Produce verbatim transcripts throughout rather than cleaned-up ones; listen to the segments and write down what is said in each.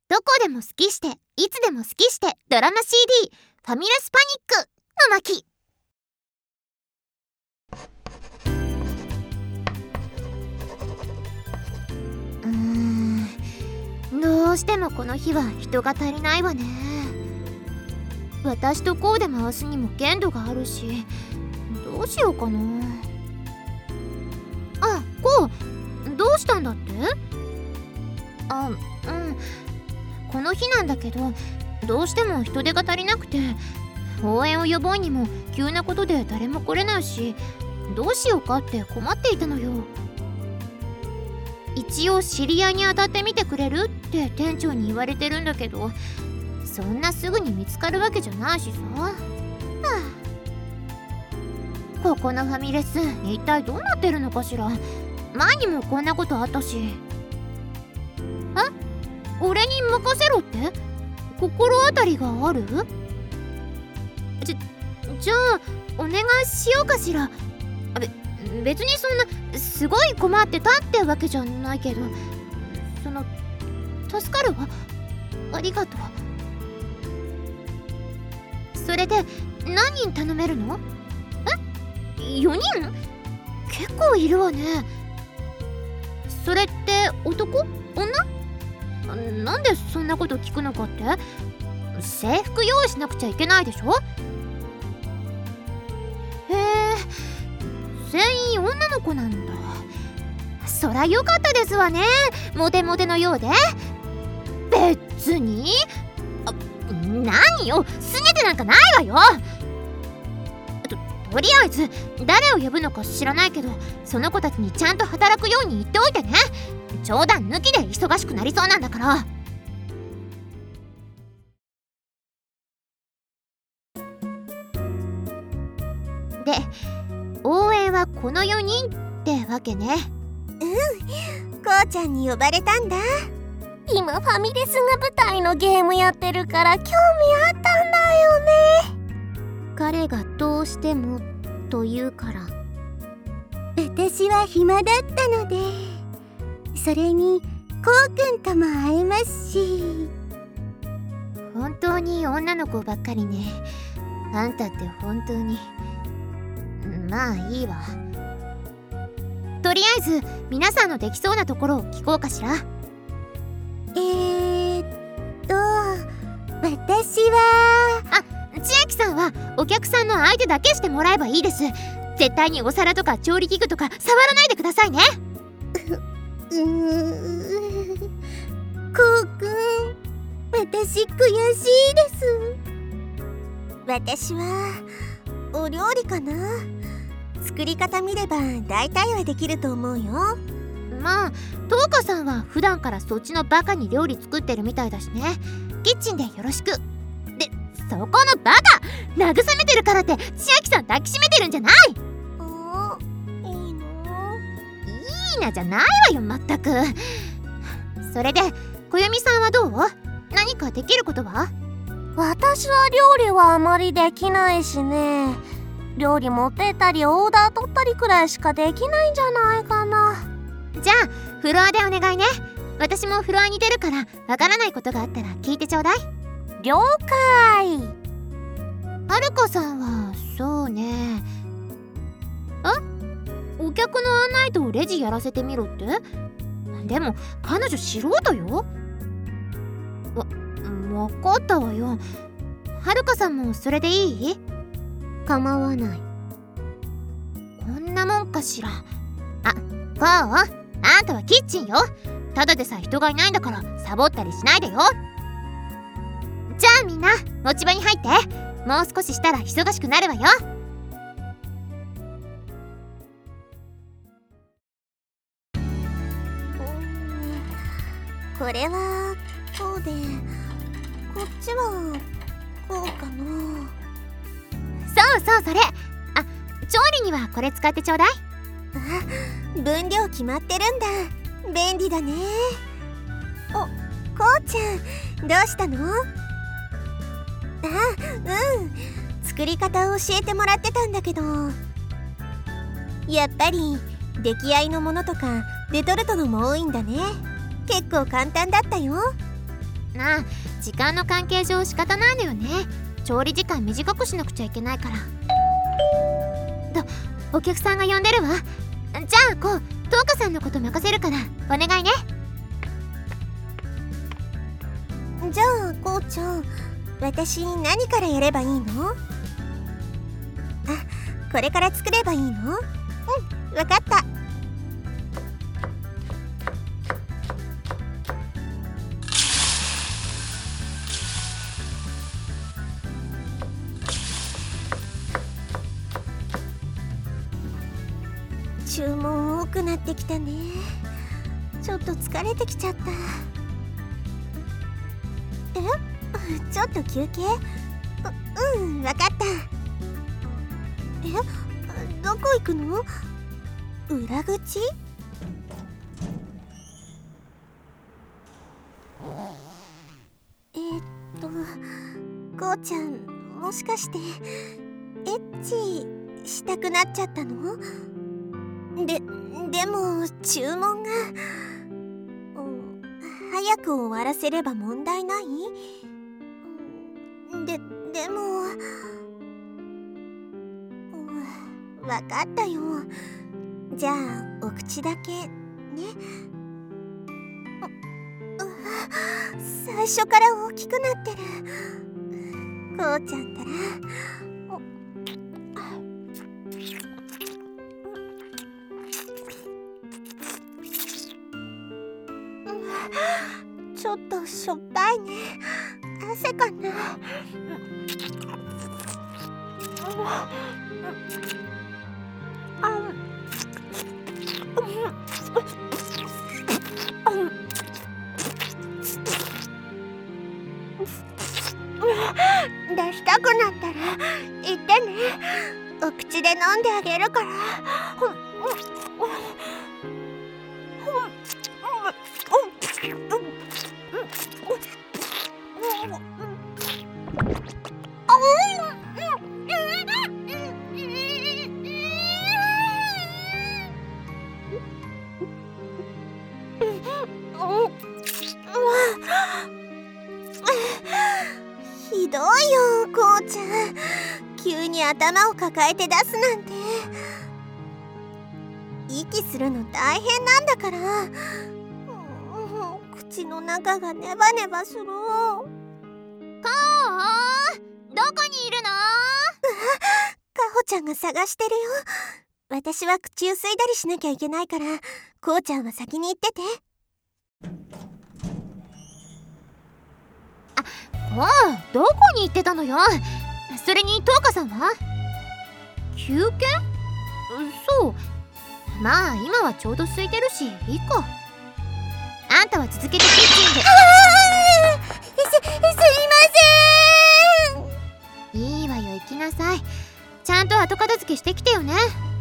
どこでも好きしていつでも好きしてドラマ シーディー ファミレスパニックの巻。うーんどうしてもこの日は人が足りないわね。私とこうで回すにも限度があるし、どうしようかな。あ、こうどうしたんだって。あ、うんこの日なんだけど、どうしても人手が足りなくて、応援を呼ぼうにも急なことで誰も来れないし、どうしようかって困っていたのよ。一応知り合いに当たってみてくれるって店長に言われてるんだけど、そんなすぐに見つかるわけじゃないしさ。はあ、ここのファミレス一体どうなってるのかしら。前にもこんなことあったし。え、俺に任せろって心当たりがある？じゃ、じゃあお願いしようかしら。べ、別にそんなすごい困ってたってわけじゃないけど、その助かるわ。ありがとう。それで何人頼めるの？え？よにん？結構いるわね。それって男？女？なんでそんなこと聞くのかって？制服用意しなくちゃいけないでしょ？へえ、全員女の子なんだ。そりゃよかったですわね。モテモテのようで。別にあ、何よ、すねてなんかないわよ。と、とりあえず誰を呼ぶのか知らないけど、その子たちにちゃんと働くように言っておいてね。冗談抜きで忙しくなりそうなんだから。で、応援はこのよにんってわけね。 うん、こうちゃんに呼ばれたんだ。今ファミレスが舞台のゲームやってるから興味あったんだよね。 彼がどうしてもと言うから。 私は暇だったので、それにこうくんとも会えますし。 本当に女の子ばっかりね。あんたって本当に。まあいいわ。とりあえず皆さんのできそうなところを聞こうかしら。 えーっと私はあ、千秋さんはお客さんの相手だけしてもらえばいいです。絶対にお皿とか調理器具とか触らないでくださいね。 うーん、こうくん、私悔しいです。私はお料理かな。作り方見れば大体はできると思うよ。 まあ、トウカさんは普段からそっちのバカに料理作ってるみたいだしね。キッチンでよろしく。で、そこのバカ慰めてるからって千秋さん抱きしめてるんじゃない。 あ、いいの？ いいなじゃないわよ、まったく。それで小弓さんはどう？何かできることは？ 私は料理はあまりできないしね。料理持ってったりオーダー取ったりくらいしかできないんじゃないかな。 じゃあフロアでお願いね。私もフロアに出るからわからないことがあったら聞いてちょうだい。 了解。 はるかさんはそうね。あ、お客の案内とレジやらせてみろって。でも彼女素人よ。わ、分かったわよ。はるかさんもそれでいい？ 構わない。 こんなもんかしら。あ、こう、あんたはキッチンよ。ただでさえ人がいないんだからサボったりしないでよ。じゃあみんな持ち場に入って。もう少ししたら忙しくなるわよ。 これはこうで、こっちはこうかな。 そうそう、それ。あ、調理にはこれ使ってちょうだい。 あ、分量決まってるんだ。便利だね。お、こうちゃん、どうしたの？あ、うん、作り方を教えてもらってたんだけど、やっぱり出来合いのものとかレトルトのも多いんだね。結構簡単だったよ。 うなあ、時間の関係上仕方ないのよね。調理時間短くしなくちゃいけないから。と、お客さんが呼んでるわ。じゃあこう、トウカさんのこと任せるからお願いね。 じゃあこうちゃん、私何からやればいいの？あ、これから作ればいいの？うん、わかった。注文多くなってきたね。ちょっと疲れてきちゃった。え？ちょっと休憩？う、うん、わかった。え？どこ行くの？裏口？えー、っとこうちゃん、もしかしてエッチしたくなっちゃったの？で、でも注文が、うん、早く終わらせれば問題ない？で、でも、うん、わかったよ。じゃあお口だけね。最初から大きくなってる。こうちゃんったらちょっとしょっぱいね。汗かな。出したくなったら言ってね。お口で飲んであげるから。ひどいよ、こうちゃん。急に頭を抱えて出すなんて。息するの大変なんだから。うん、口の中がネバネバする。こう、 どこにいるの？ かほちゃんが探してるよ。私は口ゆすいだりしなきゃいけないから、こうちゃんは先に行ってて。 あ、こう、どこに行ってたのよ。それにトウカさんは？休憩？そう。まあ今はちょうど空いてるしいいか。あんたは続けてキッチンで。 ああ、す、すいません。 いいわよ、行きなさい。ちゃんと後片付けしてきてよね。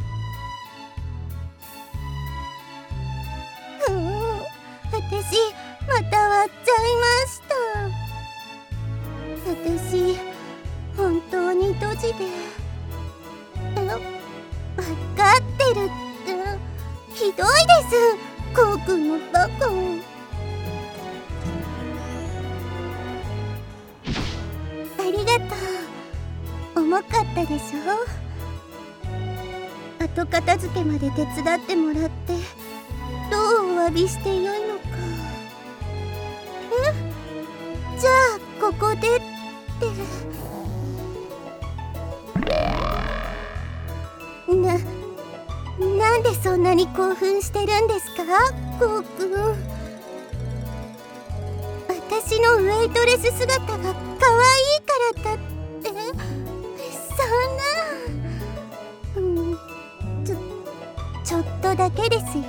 うん、私また割っちゃいました。私本当にドジで、分かってるって。ひどいです、こうくんのバカ。ありがとう。重かったでしょ。後片付けまで手伝ってもらってどうお詫びしてよいのか。え？じゃあここでってな、なんでそんなに興奮してるんですか、こうくん。私のウェイトレス姿が可愛いからだって。そんな、うん、ちょ、ちょっとだけですよ。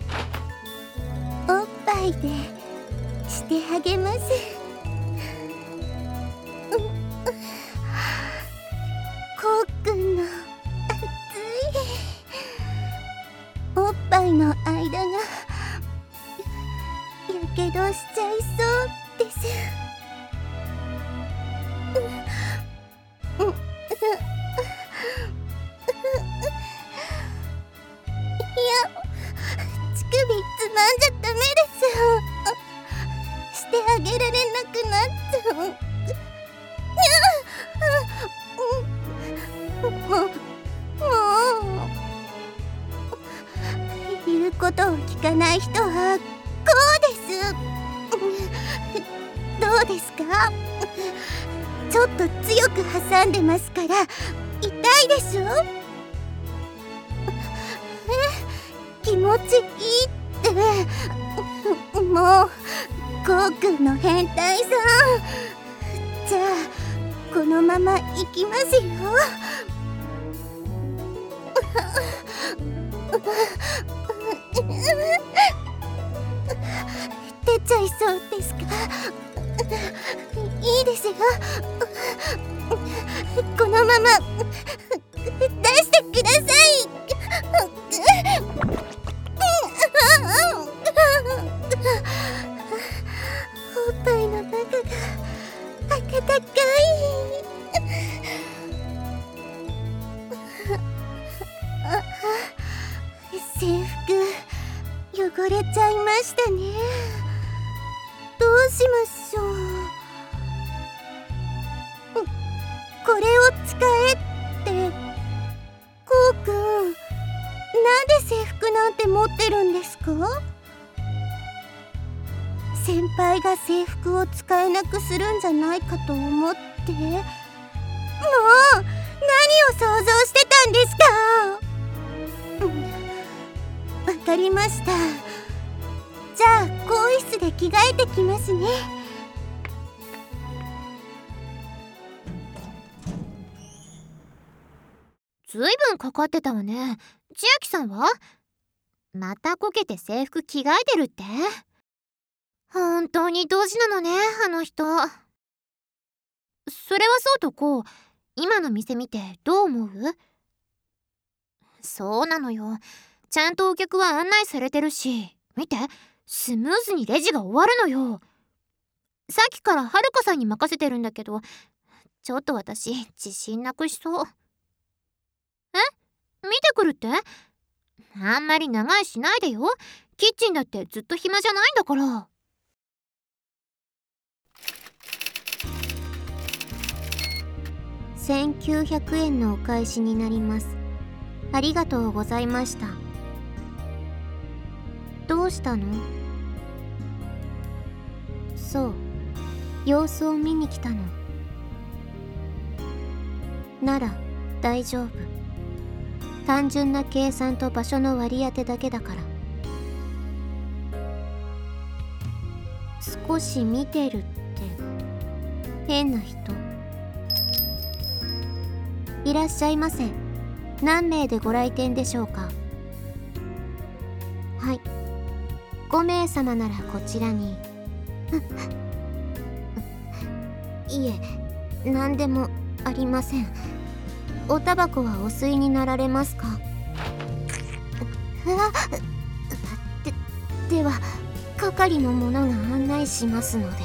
おっぱいでしてあげます。こうくんの熱いおっぱいの間がやけどしちゃいそうです。いや、乳首つまんじゃダメです。してあげられな聞かない人はこうです。どうですか？ちょっと強く挟んでますから痛いでしょ？え、気持ちいいってもうこうくんの変態さん。じゃあこのまま行きますよ。出ちゃいそうですか？いいですよ。このまま出してください。おっぱいの中が温かい。制服汚れちゃいましたね。どうしましょう。これを使えってこうくん、なんで制服なんて持ってるんですか？先輩が制服を使えなくするんじゃないかと思って。もう何を想像してたんですか？わかりました。じゃあ更衣室で着替えてきますね。 ずいぶんかかってたわね。千秋さんはまたこけて制服着替えてるって？本当にドジなのね、あの人。それはそうとこう、今の店見てどう思う？そうなのよ。ちゃんとお客は案内されてるし、見て、スムーズにレジが終わるのよ。さっきからはるかさんに任せてるんだけど、ちょっと私自信なくしそう。え？見てくるって？あんまり長居しないでよ。キッチンだってずっと暇じゃないんだから。 せんきゅうひゃくえんのお返しになります。ありがとうございました。どうしたの？そう、様子を見に来たの。なら大丈夫。単純な計算と場所の割り当てだけだから。少し見てるって変な人。いらっしゃいませ。何名でご来店でしょうか？はい、ご名様ならこちらに。いえ、何でもありません。おタバコはお吸いになられますか？で、では係の者が案内しますので。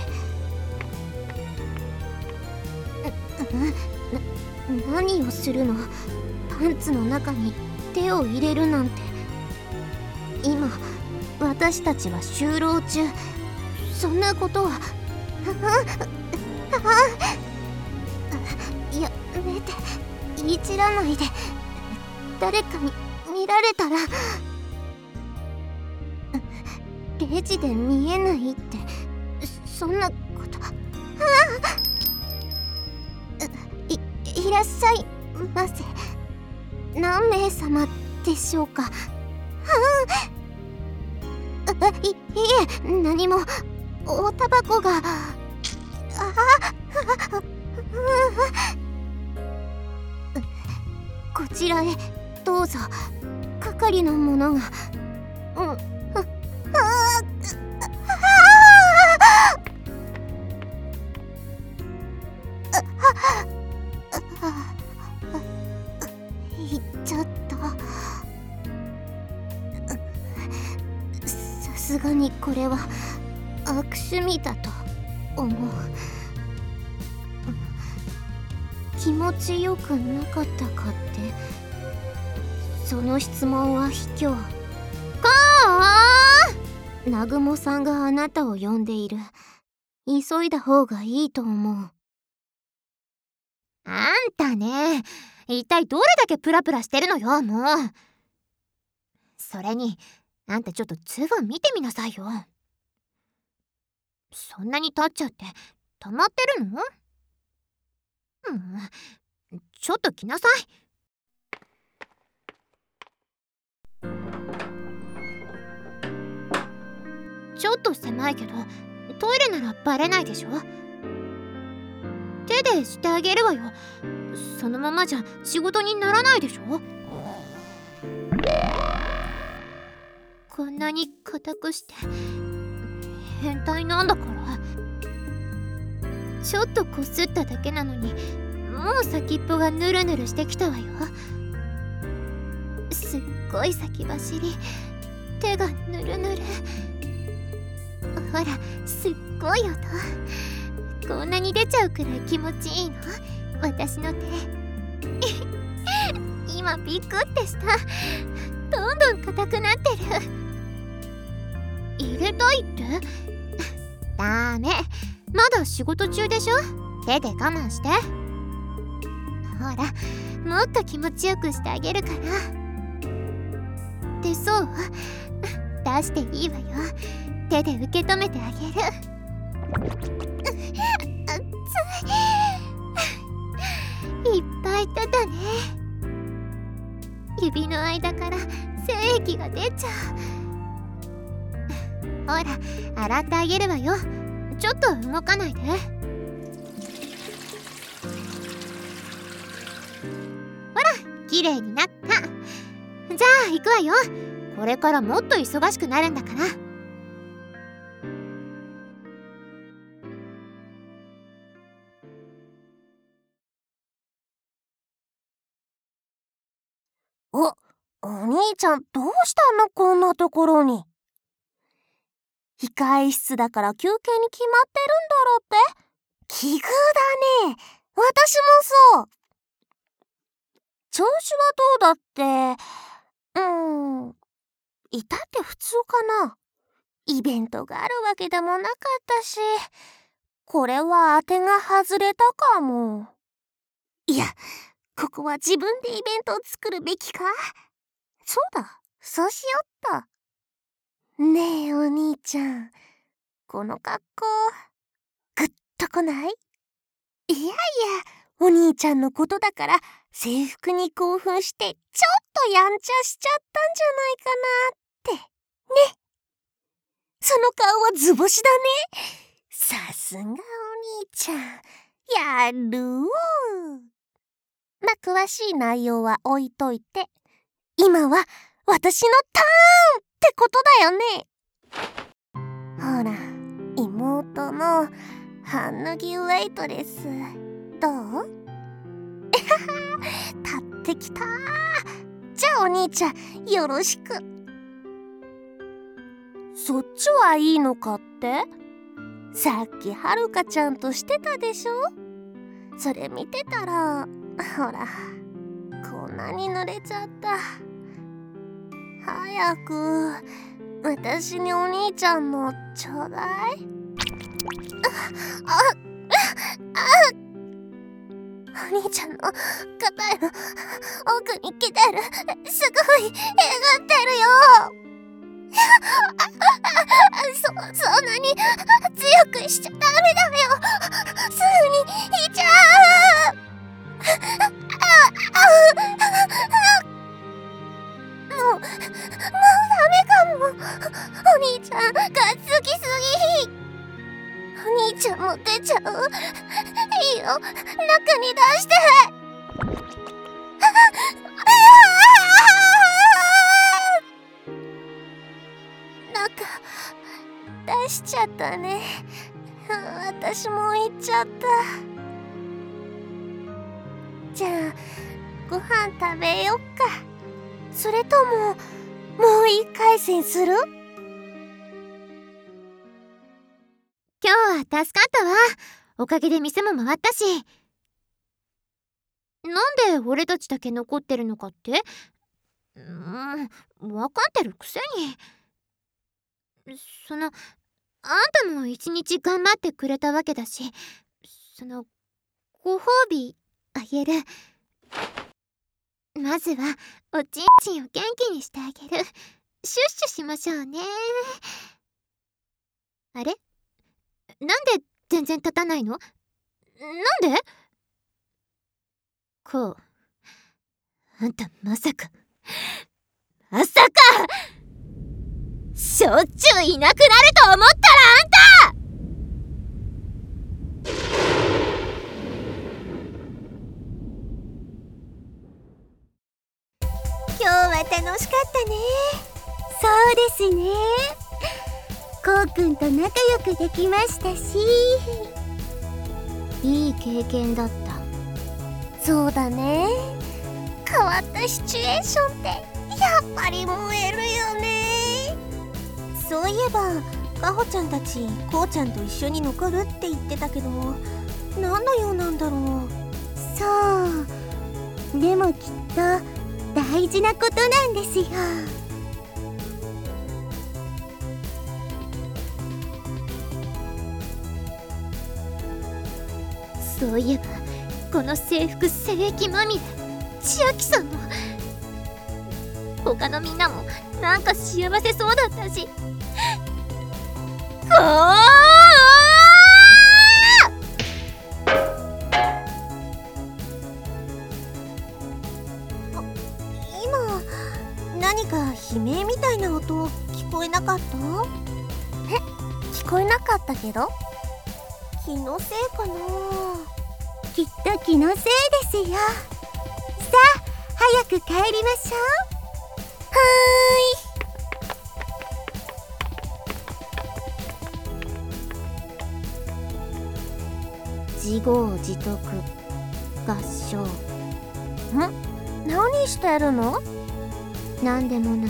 な、何をするの？パンツの中に手を入れるなんて。今私たちは就労中。そんなことは。やめて、いじらないで。誰かに見られたら。レジで見えないって、そんなこと。い、いらっしゃいませ。何名様でしょうか？い、いえ、何も。おタバコが。あこちらへどうぞ。係の者が。うん。ああ言っちゃった。さすがにこれは悪趣味だと思う。気持ちよくなかったかって、その質問は卑怯。かあ、南雲さんがあなたを呼んでいる。急いだ方がいいと思う。 あんたね、一体どれだけプラプラしてるのよ、もう。それにあんたちょっとズボン見てみなさいよ。そんなに立っちゃって溜まってるの？うん、ちょっと来なさい。ちょっと狭いけどトイレならバレないでしょ。手でしてあげるわよ。そのままじゃ仕事にならないでしょ。こんなに硬くして変態なんだから。ちょっとこすっただけなのにもう先っぽがヌルヌルしてきたわよ。すっごい先走り、手がヌルヌル。ほら、すっごい音。こんなに出ちゃうくらい気持ちいいの、私の手。今ビクってした。どんどん硬くなってる。入れたいって？ダメ、まだ仕事中でしょ。手で我慢して。ほら、もっと気持ちよくしてあげるから。で、そう、出していいわよ。手で受け止めてあげる。あっつい。いっぱい出たね。指の間から精液が出ちゃう。ほら、洗ってあげるわよ。ちょっと動かないで。ほら、綺麗になった。じゃあ行くわよ。これからもっと忙しくなるんだから。 お、お兄ちゃんどうしたの、こんなところに。控え室だから休憩に決まってるんだろうって。奇遇だね。私もそう。調子はどうだって、うーん、いたって普通かな。イベントがあるわけでもなかったし、これは当てが外れたかも。いや、ここは自分でイベントを作るべきか。そうだ、そうしよっと。ねえお兄ちゃん、この格好グッとこない？いやいや、お兄ちゃんのことだから制服に興奮してちょっとやんちゃしちゃったんじゃないかなってね。その顔は図星だね。さすがお兄ちゃん、やるお。まあ詳しい内容は置いといて、今は私のターンってことだよね。ほら、妹の半脱ぎウェイトレスどう？立ってきた。じゃあお兄ちゃんよろしく。そっちはいいのかって？さっきはるかちゃんとしてたでしょ。それ見てたら、ほらこんなに濡れちゃった。早く私にお兄ちゃんのちょうだい。あ、あ、あ、お兄ちゃんの肩の奥に来てる。すごいえぐってるよ。そ、そんなに強くしちゃダメだよ。すぐにいっちゃう。もう、もうダメかも。お兄ちゃんがっつきすぎ。お兄ちゃんも出ちゃう。いいよ、中に出して。中出しちゃったね。私も行っちゃった。じゃあご飯食べよっか。それとももう一回戦する？ 今日は助かったわ。おかげで店も回ったし。なんで俺たちだけ残ってるのかって？うん、分かってるくせに。その、あんたも一日頑張ってくれたわけだし、そのご褒美あげる。まずはおちんちんを元気にしてあげる。 シュッシュしましょうね。あれ、なんで全然立たないの？なんで？こう、あんたまさかまさかしょっちゅういなくなると思ったらあんた！ 今日は楽しかったね。そうですね。こうくんと仲良くできましたし、 いい経験だった。 そうだね。変わったシチュエーションってやっぱり燃えるよね。そういえばかほちゃんたちこうちゃんと一緒に残るって言ってたけど、何の用なんだろう。そうでもきっと大事なことなんですよ。 そういえばこの制服精液まみれ千秋さんの、他のみんなもなんか幸せそうだったし、あ今何か悲鳴みたいな音聞こえなかった？え、聞こえなかったけど、気のせいかな。きっと気のせいですよ。さあ早く帰りましょう。はーい。自業自得合唱。 ん？何してるの？ なんでもない。